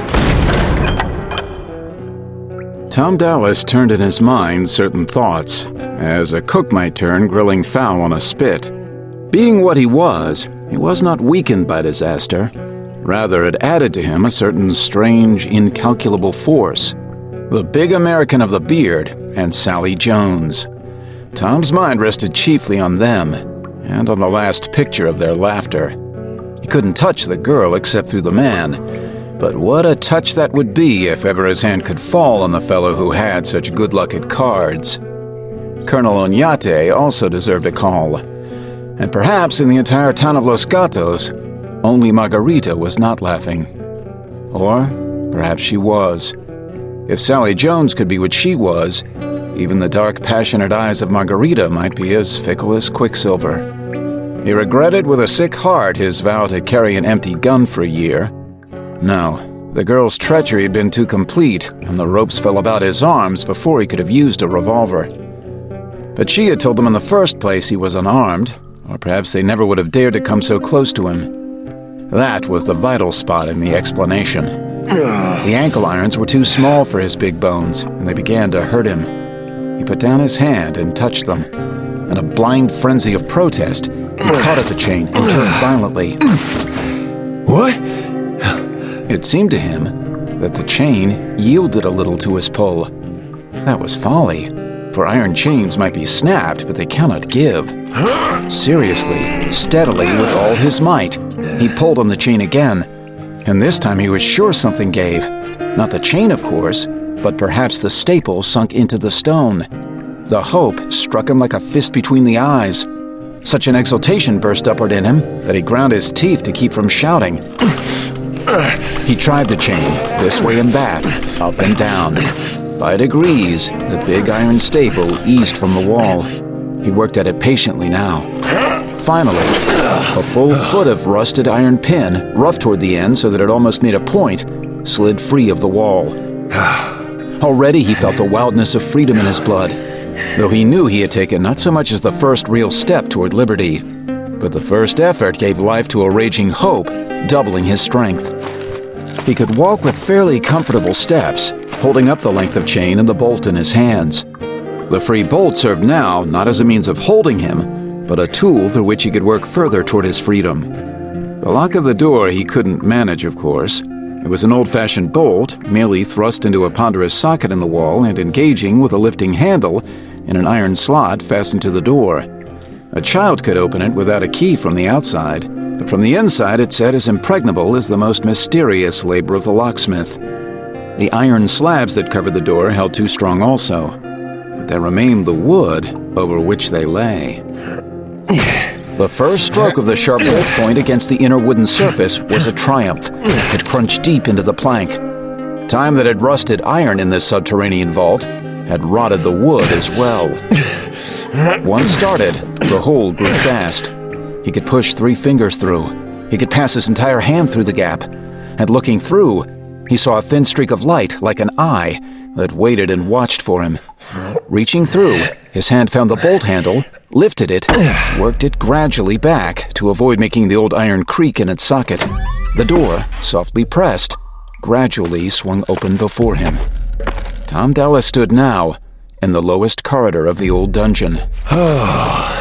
Tom Dallas turned in his mind certain thoughts, as a cook might turn grilling fowl on a spit. Being what he was, he was not weakened by disaster. Rather, it added to him a certain strange, incalculable force. The big American of the beard and Sally Jones. Tom's mind rested chiefly on them, and on the last picture of their laughter. He couldn't touch the girl except through the man, but what a touch that would be if ever his hand could fall on the fellow who had such good luck at cards. Colonel Oñate also deserved a call, and perhaps in the entire town of Los Gatos, only Margarita was not laughing. Or perhaps she was. If Sally Jones could be what she was, even the dark, passionate eyes of Margarita might be as fickle as quicksilver. He regretted with a sick heart his vow to carry an empty gun for a year. No, the girl's treachery had been too complete, and the ropes fell about his arms before he could have used a revolver. But she had told him in the first place he was unarmed, or perhaps they never would have dared to come so close to him. That was the vital spot in the explanation. The ankle irons were too small for his big bones, and they began to hurt him. He put down his hand and touched them. In a blind frenzy of protest, he caught at the chain and jerked violently. What? It seemed to him that the chain yielded a little to his pull. That was folly, for iron chains might be snapped, but they cannot give. Seriously, steadily, with all his might, he pulled on the chain again, and this time he was sure something gave. Not the chain, of course, but perhaps the staple sunk into the stone. The hope struck him like a fist between the eyes. Such an exultation burst upward in him that he ground his teeth to keep from shouting. He tried the chain, this way and that, up and down. By degrees, the big iron staple eased from the wall. He worked at it patiently now. Finally, a full foot of rusted iron pin, rough toward the end so that it almost made a point, slid free of the wall. Already he felt the wildness of freedom in his blood, though he knew he had taken not so much as the first real step toward liberty. But the first effort gave life to a raging hope, doubling his strength. He could walk with fairly comfortable steps, holding up the length of chain and the bolt in his hands. The free bolt served now not as a means of holding him, but a tool through which he could work further toward his freedom. The lock of the door he couldn't manage, of course. It was an old-fashioned bolt, merely thrust into a ponderous socket in the wall and engaging with a lifting handle in an iron slot fastened to the door. A child could open it without a key from the outside, but from the inside it sat as impregnable as the most mysterious labor of the locksmith. The iron slabs that covered the door held too strong also, but there remained the wood over which they lay. The first stroke of the sharp bolt point against the inner wooden surface was a triumph. It crunched deep into the plank. Time that had rusted iron in this subterranean vault had rotted the wood as well. Once started, the hole grew fast. He could push three fingers through. He could pass his entire hand through the gap. And looking through, he saw a thin streak of light, like an eye, that waited and watched for him. Reaching through, his hand found the bolt handle, lifted it, worked it gradually back to avoid making the old iron creak in its socket. The door, softly pressed, gradually swung open before him. Tom Dallas stood now in the lowest corridor of the old dungeon. Oh,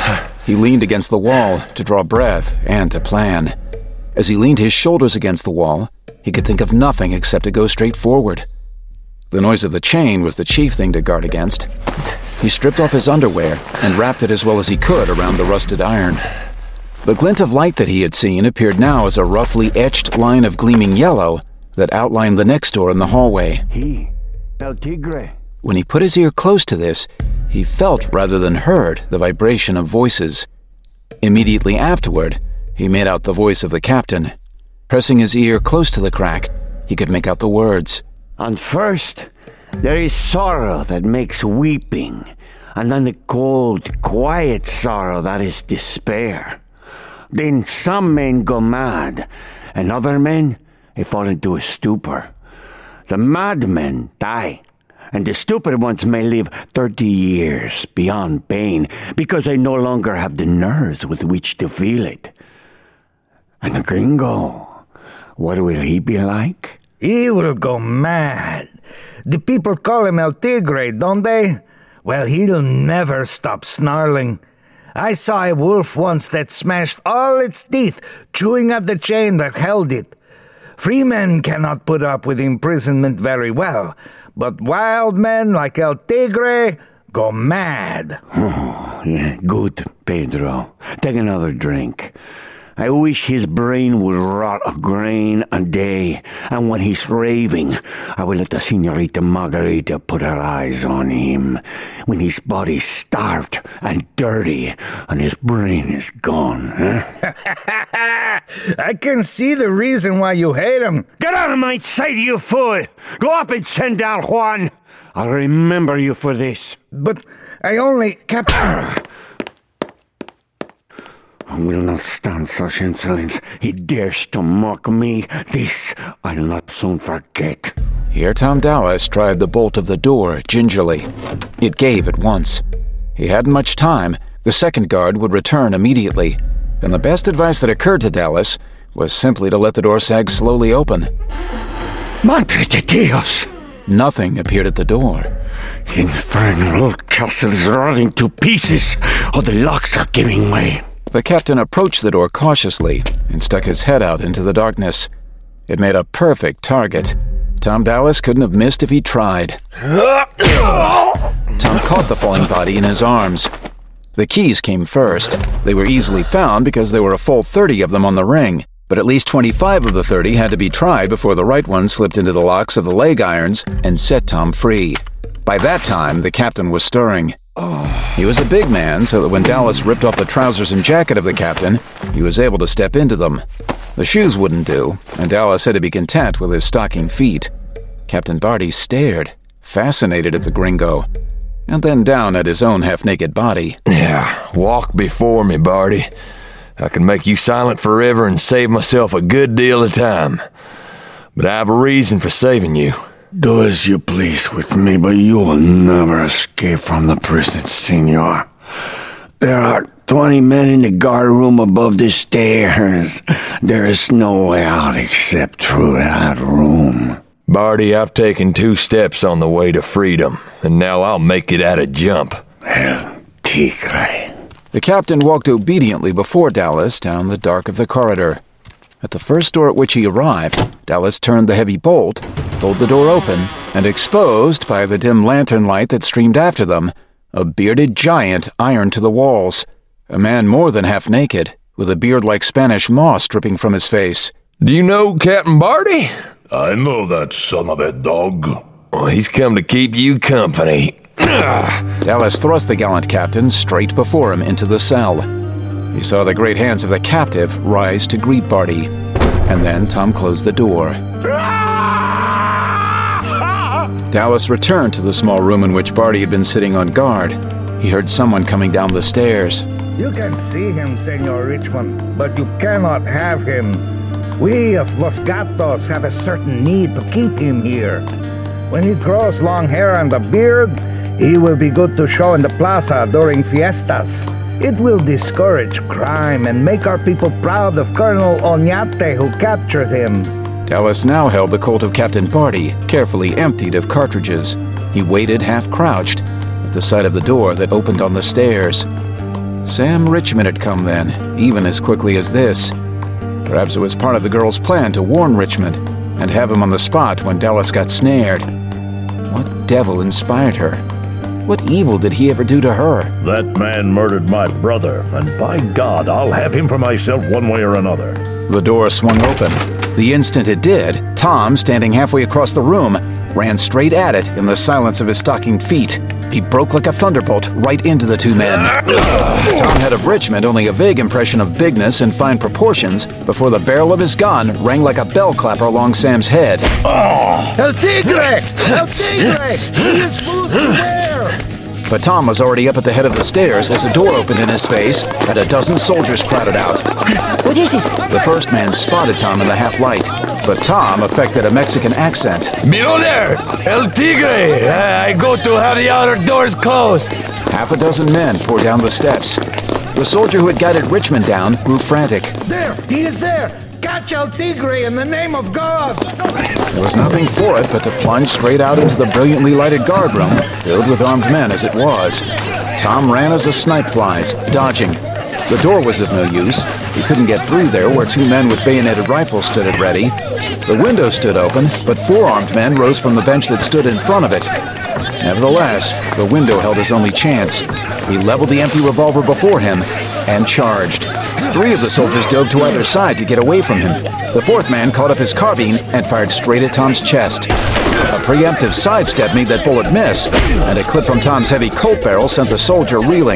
He leaned against the wall to draw breath and to plan. As he leaned his shoulders against the wall, he could think of nothing except to go straight forward. The noise of the chain was the chief thing to guard against. He stripped off his underwear and wrapped it as well as he could around the rusted iron. The glint of light that he had seen appeared now as a roughly etched line of gleaming yellow that outlined the next door in the hallway. He, El Tigre. When he put his ear close to this, he felt rather than heard the vibration of voices. Immediately afterward, he made out the voice of the captain. Pressing his ear close to the crack, he could make out the words. And first, there is sorrow that makes weeping, and then the cold, quiet sorrow that is despair. Then some men go mad, and other men, they fall into a stupor. The madmen die, and the stupid ones may live thirty years beyond pain because they no longer have the nerves with which to feel it. And the gringo, what will he be like? He will go mad. The people call him El Tigre, don't they? Well, he'll never stop snarling. I saw a wolf once that smashed all its teeth, chewing at the chain that held it. Free men cannot put up with imprisonment very well, but wild men like El Tigre go mad. Oh, yeah, good, Pedro. Take another drink. I wish his brain would rot a grain a day, and when he's raving, I will let the Senorita Margarita put her eyes on him. When his body's starved and dirty, and his brain is gone, huh? I can see the reason why you hate him. Get out of my sight, you fool! Go up and send down Juan. I'll remember you for this. But I only kept... I will not stand such insolence. He dares to mock me. This I'll not soon forget. Here Tom Dallas tried the bolt of the door gingerly. It gave at once. He hadn't much time. The second guard would return immediately, and the best advice that occurred to Dallas was simply to let the door sag slowly open. Madre de Dios! Nothing appeared at the door. The infernal old castle is rotting to pieces. All the locks are giving way. The captain approached the door cautiously and stuck his head out into the darkness. It made a perfect target. Tom Dallas couldn't have missed if he tried. Tom caught the falling body in his arms. The keys came first. They were easily found because there were a full thirty of them on the ring, but at least twenty-five of the thirty had to be tried before the right one slipped into the locks of the leg irons and set Tom free. By that time, the captain was stirring. He was a big man, so that when Dallas ripped off the trousers and jacket of the captain, he was able to step into them. The shoes wouldn't do, and Dallas had to be content with his stocking feet. Captain Barty stared, fascinated at the gringo, and then down at his own half-naked body. Yeah, walk before me, Barty. I can make you silent forever and save myself a good deal of time. But I have a reason for saving you. Do as you please with me, but you will never escape from the prison, senor. There are twenty men in the guard room above the stairs. There is no way out except through that room. Barty, I've taken two steps on the way to freedom, and now I'll make it at a jump. El Tigre. The captain walked obediently before Dallas down the dark of the corridor. At the first door at which he arrived, Dallas turned the heavy bolt, pulled the door open, and exposed, by the dim lantern light that streamed after them, a bearded giant ironed to the walls, a man more than half naked, with a beard like Spanish moss dripping from his face. Do you know Captain Barty? I know that son of a dog. Well, he's come to keep you company. Dallas thrust the gallant captain straight before him into the cell. He saw the great hands of the captive rise to greet Barty, and then Tom closed the door. Dallas returned to the small room in which Barty had been sitting on guard. He heard someone coming down the stairs. You can see him, Senor Richmond, but you cannot have him. We of Los Gatos have a certain need to keep him here. When he grows long hair and a beard, he will be good to show in the plaza during fiestas. It will discourage crime and make our people proud of Colonel Oñate, who captured him. Dallas now held the Colt of Captain Barty, carefully emptied of cartridges. He waited half-crouched at the side of the door that opened on the stairs. Sam Richmond had come then, even as quickly as this. Perhaps it was part of the girl's plan to warn Richmond and have him on the spot when Dallas got snared. What devil inspired her? What evil did he ever do to her? That man murdered my brother, and by God, I'll have him for myself one way or another. The door swung open. The instant it did, Tom, standing halfway across the room, ran straight at it in the silence of his stockinged feet. He broke like a thunderbolt right into the two men. Tom had of Richmond only a vague impression of bigness and fine proportions before the barrel of his gun rang like a bell clapper along Sam's head. Oh. El Tigre! El Tigre! He is fools beware! But Tom was already up at the head of the stairs as a door opened in his face and a dozen soldiers crowded out. What is it? The first man spotted Tom in the half-light, but Tom affected a Mexican accent. Miro there! El Tigre! Uh, I go to have the outer doors closed. Half a dozen men poured down the steps. The soldier who had guided Richmond down grew frantic. There! He is there! Catch El Tigre in the name of God! There was nothing for it but to plunge straight out into the brilliantly lighted guard room, filled with armed men as it was. Tom ran as a snipe flies, dodging. The door was of no use. He couldn't get through there where two men with bayoneted rifles stood at ready. The window stood open, but four armed men rose from the bench that stood in front of it. Nevertheless, the window held his only chance. He leveled the empty revolver before him and charged. Three of the soldiers dove to either side to get away from him. The fourth man caught up his carbine and fired straight at Tom's chest. A preemptive sidestep made that bullet miss, and a clip from Tom's heavy Colt barrel sent the soldier reeling.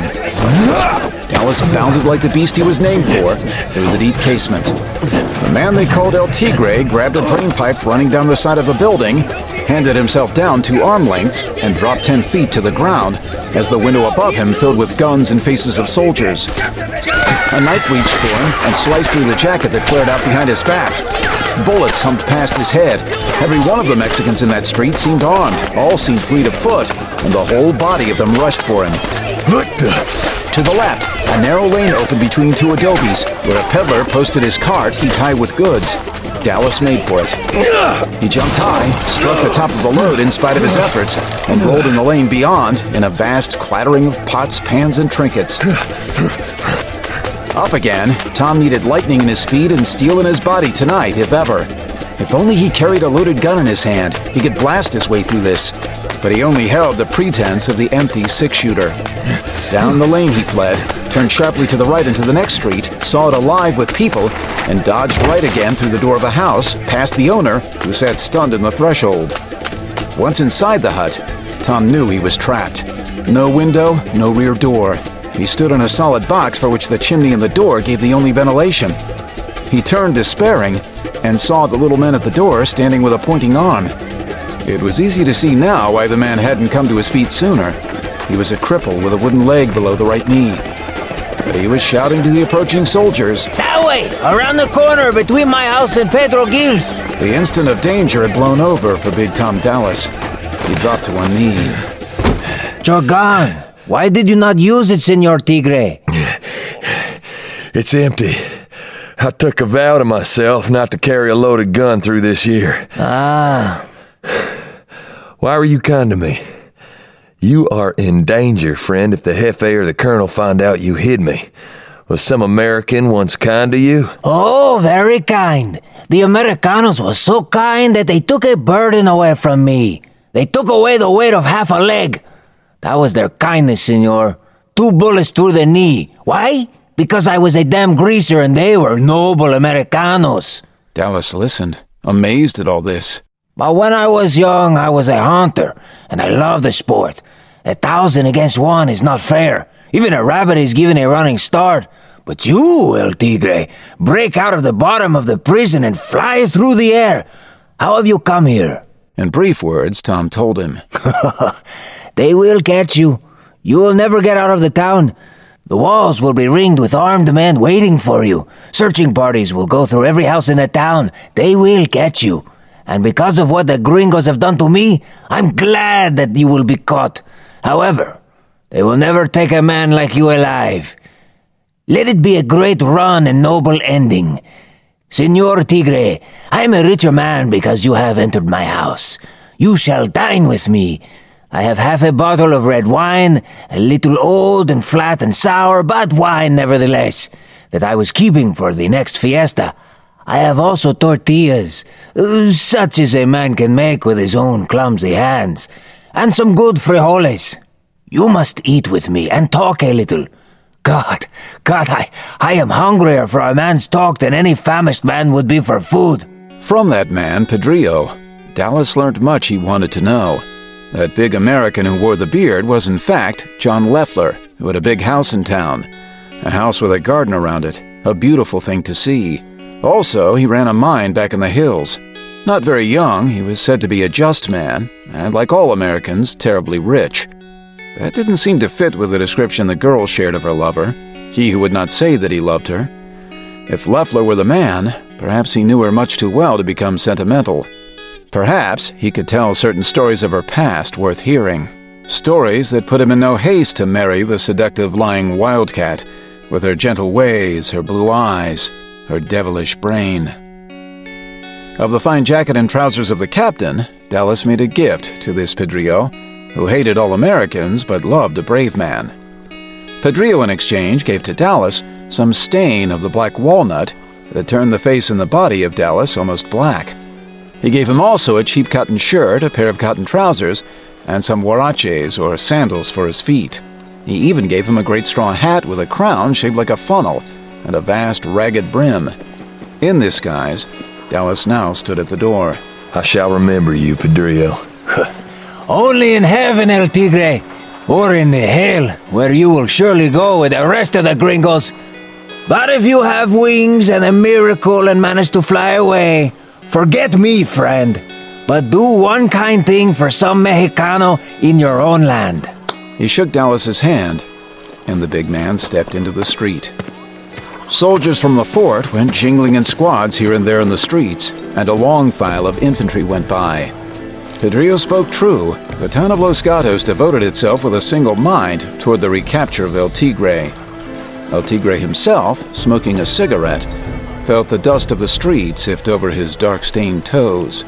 Dallas bounded like the beast he was named for through the deep casement. The man they called El Tigre grabbed a drain pipe running down the side of the building, handed himself down two arm lengths, and dropped ten feet to the ground as the window above him filled with guns and faces of soldiers. A knife reached for him and sliced through the jacket that flared out behind his back. Bullets humped past his head. Every one of the Mexicans in that street seemed armed, all seemed fleet of foot, and the whole body of them rushed for him. To the left, a narrow lane opened between two adobes, where a peddler posted his cart heaped high with goods. Dallas made for it. He jumped high, struck the top of the load in spite of his efforts, and rolled in the lane beyond in a vast clattering of pots, pans, and trinkets. Up again, Tom needed lightning in his feet and steel in his body tonight, if ever. If only he carried a loaded gun in his hand, he could blast his way through this. But he only held the pretense of the empty six-shooter. Down the lane he fled, turned sharply to the right into the next street, saw it alive with people, and dodged right again through the door of a house, past the owner, who sat stunned in the threshold. Once inside the hut, Tom knew he was trapped. No window, no rear door. He stood on a solid box for which the chimney and the door gave the only ventilation. He turned despairing and saw the little man at the door standing with a pointing arm. It was easy to see now why the man hadn't come to his feet sooner. He was a cripple with a wooden leg below the right knee. But he was shouting to the approaching soldiers. That way! Around the corner between my house and Pedro Gil's! The instant of danger had blown over for Big Tom Dallas. He dropped to one knee. Your gun! Why did you not use it, Senor Tigre? It's empty. I took a vow to myself not to carry a loaded gun through this year. Ah. Why were you kind to me? You are in danger, friend, if the Jefe or the Colonel find out you hid me. Was some American once kind to you? Oh, very kind. The Americanos were so kind that they took a burden away from me. They took away the weight of half a leg. That was their kindness, senor. Two bullets through the knee. Why? Because I was a damn greaser and they were noble Americanos. Dallas listened, amazed at all this. But when I was young, I was a hunter, and I loved the sport. A thousand against one is not fair. Even a rabbit is given a running start. But you, El Tigre, break out of the bottom of the prison and fly through the air. How have you come here? In brief words, Tom told him. They will catch you. You will never get out of the town. The walls will be ringed with armed men waiting for you. Searching parties will go through every house in the town. They will get you. And because of what the gringos have done to me, I'm glad that you will be caught. However, they will never take a man like you alive. Let it be a great run and noble ending. Senor Tigre, I am a richer man because you have entered my house. You shall dine with me. I have half a bottle of red wine, a little old and flat and sour, but wine nevertheless, that I was keeping for the next fiesta. I have also tortillas, uh, such as a man can make with his own clumsy hands, and some good frijoles. You must eat with me and talk a little. God, God, I, I am hungrier for a man's talk than any famished man would be for food. From that man, Pedrillo, Dallas learned much he wanted to know. That big American who wore the beard was in fact John Leffler, who had a big house in town. A house with a garden around it, a beautiful thing to see. Also, he ran a mine back in the hills. Not very young, he was said to be a just man, and like all Americans, terribly rich. That didn't seem to fit with the description the girl shared of her lover, he who would not say that he loved her. If Leffler were the man, perhaps he knew her much too well to become sentimental. Perhaps he could tell certain stories of her past worth hearing. Stories that put him in no haste to marry the seductive lying wildcat, with her gentle ways, her blue eyes, her devilish brain. Of the fine jacket and trousers of the captain, Dallas made a gift to this Pedrillo, who hated all Americans but loved a brave man. Pedrillo, in exchange, gave to Dallas some stain of the black walnut that turned the face and the body of Dallas almost black. He gave him also a cheap cotton shirt, a pair of cotton trousers, and some huaraches or sandals for his feet. He even gave him a great straw hat with a crown shaped like a funnel and a vast ragged brim. In this guise, Dallas now stood at the door. I shall remember you, Pedrillo. Only in heaven, El Tigre, or in the hell, where you will surely go with the rest of the gringos. But if you have wings and a miracle and manage to fly away, forget me, friend, but do one kind thing for some Mexicano in your own land. He shook Dallas's hand, and the big man stepped into the street. Soldiers from the fort went jingling in squads here and there in the streets, and a long file of infantry went by. Pedrillo spoke true. The town of Los Gatos devoted itself with a single mind toward the recapture of El Tigre. El Tigre himself, smoking a cigarette, felt the dust of the street sift over his dark-stained toes.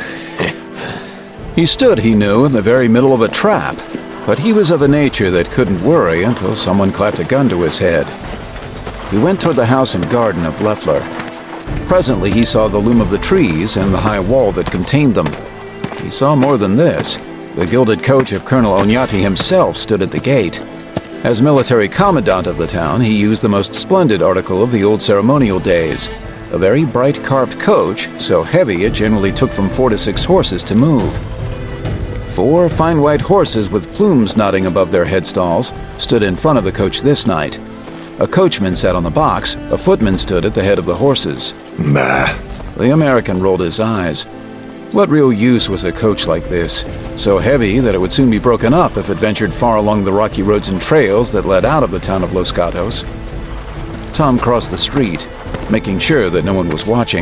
He stood, he knew, in the very middle of a trap, but he was of a nature that couldn't worry until someone clapped a gun to his head. He went toward the house and garden of Leffler. Presently he saw the loom of the trees and the high wall that contained them. He saw more than this. The gilded coach of Colonel Oñate himself stood at the gate. As military commandant of the town, he used the most splendid article of the old ceremonial days, a very bright carved coach, so heavy it generally took from four to six horses to move. Four fine white horses with plumes nodding above their headstalls stood in front of the coach this night. A coachman sat on the box, a footman stood at the head of the horses. Bah. The American rolled his eyes. What real use was a coach like this, so heavy that it would soon be broken up if it ventured far along the rocky roads and trails that led out of the town of Los Gatos? Tom crossed the street, making sure that no one was watching.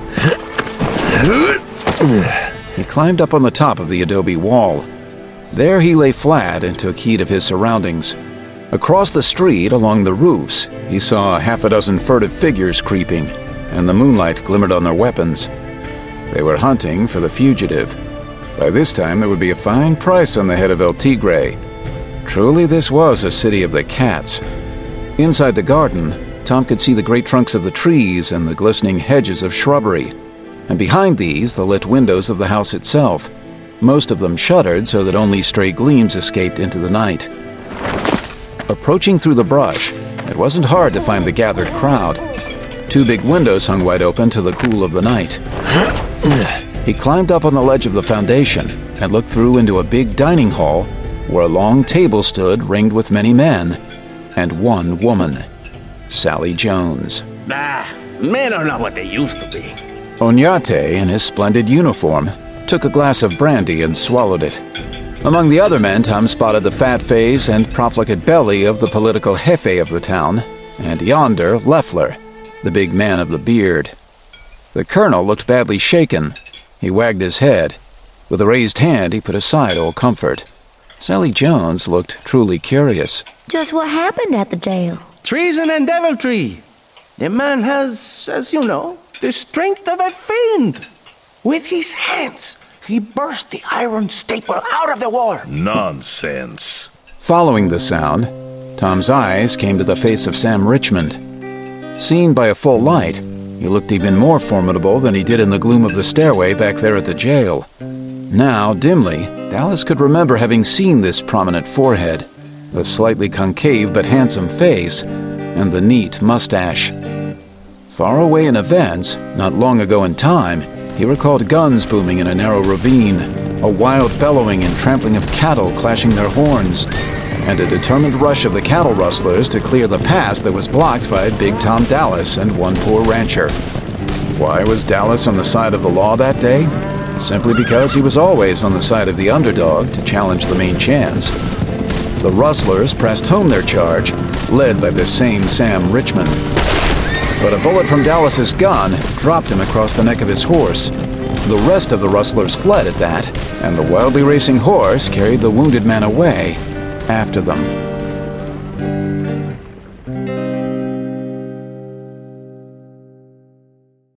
He climbed up on the top of the adobe wall. There he lay flat and took heed of his surroundings. Across the street, along the roofs, he saw half a dozen furtive figures creeping, and the moonlight glimmered on their weapons. They were hunting for the fugitive. By this time, there would be a fine price on the head of El Tigre. Truly, this was a city of the cats. Inside the garden, Tom could see the great trunks of the trees and the glistening hedges of shrubbery, and behind these, the lit windows of the house itself, most of them shuttered so that only stray gleams escaped into the night. Approaching through the brush, it wasn't hard to find the gathered crowd. Two big windows hung wide open to the cool of the night. He climbed up on the ledge of the foundation and looked through into a big dining hall where a long table stood ringed with many men and one woman, Sally Jones. Ah, men are not what they used to be. Oñate, in his splendid uniform, took a glass of brandy and swallowed it. Among the other men, Tom spotted the fat face and profligate belly of the political jefe of the town, and yonder, Leffler, the big man of the beard. The colonel looked badly shaken. He wagged his head. With a raised hand, he put aside all comfort. Sally Jones looked truly curious. Just what happened at the jail? Treason and deviltry. The man has, as you know, the strength of a fiend. With his hands, He burst the iron staple out of the wall. Nonsense. Following the sound, Tom's eyes came to the face of Sam Richmond. Seen by a full light, he looked even more formidable than he did in the gloom of the stairway back there at the jail. Now, dimly, Dallas could remember having seen this prominent forehead, the slightly concave but handsome face, and the neat mustache. Far away in events, not long ago in time, he recalled guns booming in a narrow ravine, a wild bellowing and trampling of cattle clashing their horns, and a determined rush of the cattle rustlers to clear the pass that was blocked by Big Tom Dallas and one poor rancher. Why was Dallas on the side of the law that day? Simply because he was always on the side of the underdog to challenge the main chance. The rustlers pressed home their charge, led by the same Sam Richmond. But a bullet from Dallas's gun dropped him across the neck of his horse. The rest of the rustlers fled at that, and the wildly racing horse carried the wounded man away after them.